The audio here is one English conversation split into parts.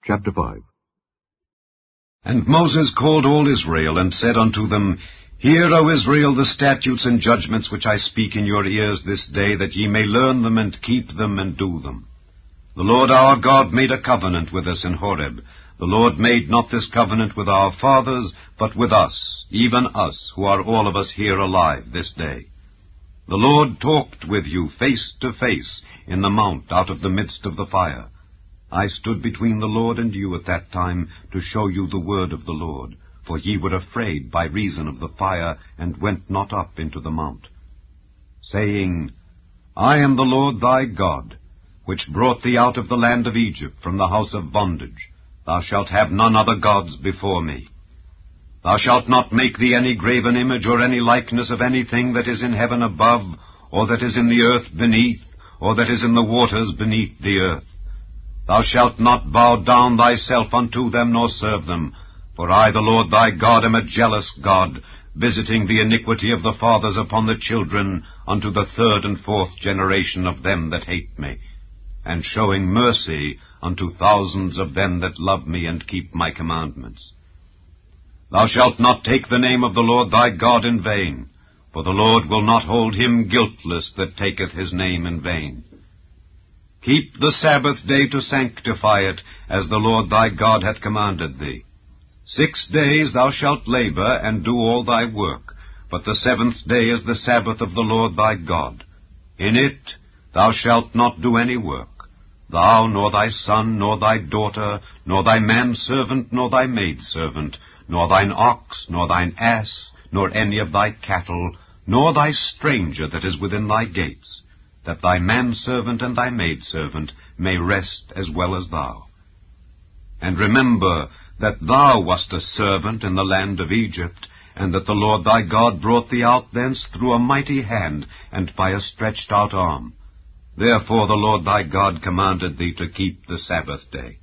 Chapter 5. And Moses called all Israel, and said unto them, Hear, O Israel, the statutes and judgments which I speak in your ears this day, that ye may learn them, and keep them, and do them. The Lord our God made a covenant with us in Horeb. The Lord made not this covenant with our fathers, but with us, even us, who are all of us here alive this day. The Lord talked with you face to face in the mount out of the midst of the fire. I stood between the Lord and you at that time to show you the word of the Lord, for ye were afraid by reason of the fire, and went not up into the mount, saying, I am the Lord thy God, which brought thee out of the land of Egypt from the house of bondage. Thou shalt have none other gods before me. Thou shalt not make thee any graven image or any likeness of anything that is in heaven above, or that is in the earth beneath, or that is in the waters beneath the earth. Thou shalt not bow down thyself unto them, nor serve them. For I, the Lord thy God, am a jealous God, visiting the iniquity of the fathers upon the children, unto the third and fourth generation of them that hate me, and showing mercy unto thousands of them that love me and keep my commandments. Thou shalt not take the name of the Lord thy God in vain, for the Lord will not hold him guiltless that taketh his name in vain. Keep the Sabbath day to sanctify it, as the Lord thy God hath commanded thee. 6 days thou shalt labor, and do all thy work, but the 7th day is the Sabbath of the Lord thy God. In it thou shalt not do any work, thou, nor thy son, nor thy daughter, nor thy manservant, nor thy maidservant, nor thine ox, nor thine ass, nor any of thy cattle, nor thy stranger that is within thy gates, that thy manservant and thy maidservant may rest as well as thou. And remember that thou wast a servant in the land of Egypt, and that the Lord thy God brought thee out thence through a mighty hand, and by a stretched out arm. Therefore the Lord thy God commanded thee to keep the Sabbath day.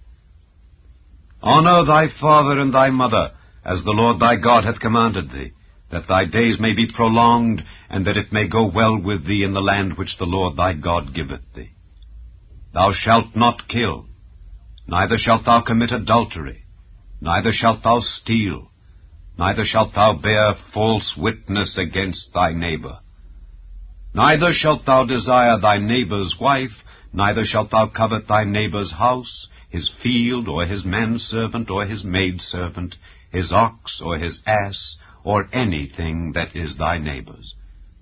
Honor thy father and thy mother, as the Lord thy God hath commanded thee, that thy days may be prolonged, and that it may go well with thee in the land which the Lord thy God giveth thee. Thou shalt not kill, neither shalt thou commit adultery, neither shalt thou steal, neither shalt thou bear false witness against thy neighbor. Neither shalt thou desire thy neighbor's wife, neither shalt thou covet thy neighbor's house, his field, or his manservant, or his maidservant, his ox, or his ass, or anything that is thy neighbor's.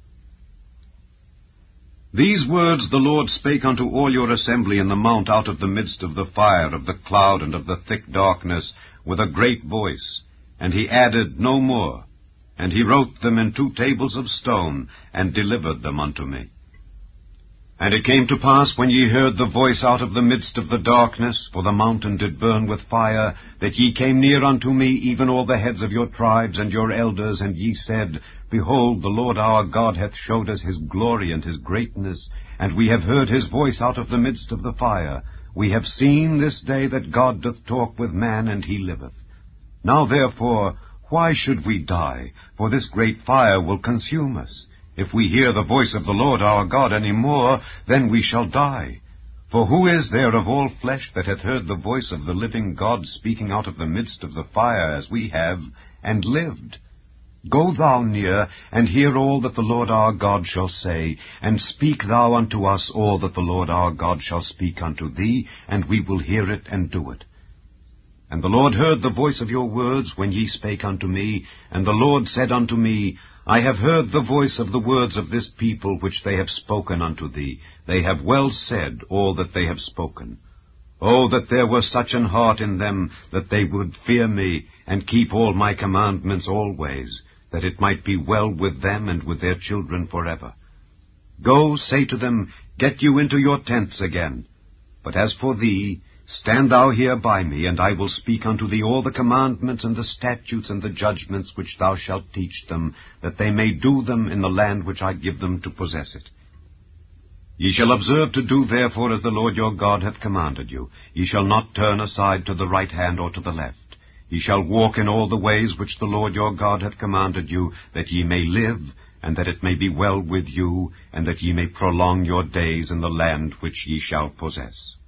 These words the Lord spake unto all your assembly in the mount out of the midst of the fire, of the cloud, and of the thick darkness, with a great voice. And he added no more. And he wrote them in 2 tables of stone, and delivered them unto me. And it came to pass, when ye heard the voice out of the midst of the darkness, for the mountain did burn with fire, that ye came near unto me, even all the heads of your tribes and your elders, and ye said, Behold, the Lord our God hath showed us his glory and his greatness, and we have heard his voice out of the midst of the fire. We have seen this day that God doth talk with man, and he liveth. Now therefore, why should we die? For this great fire will consume us. If we hear the voice of the Lord our God any more, then we shall die. For who is there of all flesh that hath heard the voice of the living God speaking out of the midst of the fire, as we have, and lived? Go thou near, and hear all that the Lord our God shall say, and speak thou unto us all that the Lord our God shall speak unto thee, and we will hear it and do it. And the Lord heard the voice of your words when ye spake unto me, and the Lord said unto me, I have heard the voice of the words of this people which they have spoken unto thee. They have well said all that they have spoken. Oh, that there were such an heart in them, that they would fear me, and keep all my commandments always, that it might be well with them and with their children forever. Go, say to them, Get you into your tents again. But as for thee, stand thou here by me, and I will speak unto thee all the commandments and the statutes and the judgments which thou shalt teach them, that they may do them in the land which I give them to possess it. Ye shall observe to do therefore as the Lord your God hath commanded you. Ye shall not turn aside to the right hand or to the left. Ye shall walk in all the ways which the Lord your God hath commanded you, that ye may live, and that it may be well with you, and that ye may prolong your days in the land which ye shall possess.